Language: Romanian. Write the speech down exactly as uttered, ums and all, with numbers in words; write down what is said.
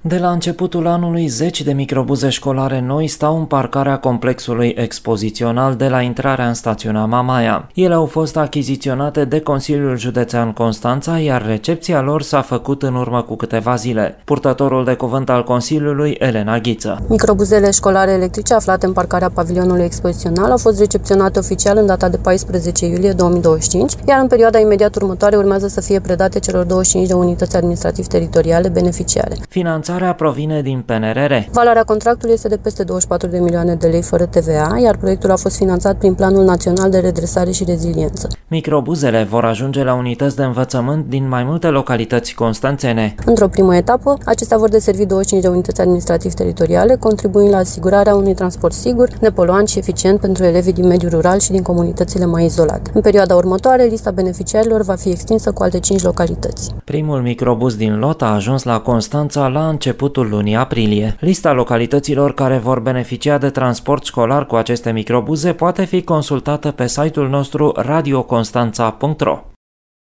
De la începutul anului, zeci de microbuze școlare noi stau în parcarea complexului expozițional de la intrarea în stațiunea Mamaia. Ele au fost achiziționate de Consiliul Județean Constanța, iar recepția lor s-a făcut în urmă cu câteva zile. Purtătorul de cuvânt al Consiliului, Elena Ghiță. Microbuzele școlare electrice aflate în parcarea pavilionului expozițional au fost recepționate oficial în data de paisprezece iulie două mii douăzeci și cinci, iar în perioada imediat următoare urmează să fie predate celor douăzeci și cinci de unități administrativ-teritoriale beneficiare. Finanțarea provine din P N R R. Valoarea contractului este de peste douăzeci și patru de milioane de lei fără T V A, iar proiectul a fost finanțat prin Planul Național de Redresare și Reziliență. Microbuzele vor ajunge la unități de învățământ din mai multe localități constanțene. Într-o primă etapă, acestea vor deservi douăzeci și cinci de unități administrativ-teritoriale, contribuind la asigurarea unui transport sigur, nepoluant și eficient pentru elevii din mediul rural și din comunitățile mai izolate. În perioada următoare, lista beneficiarilor va fi extinsă cu alte cinci localități. Primul microbuz din lot a ajuns la Constanța la începutul lunii aprilie. Lista localităților care vor beneficia de transport școlar cu aceste microbuze poate fi consultată pe site-ul nostru radio constanța punct ro.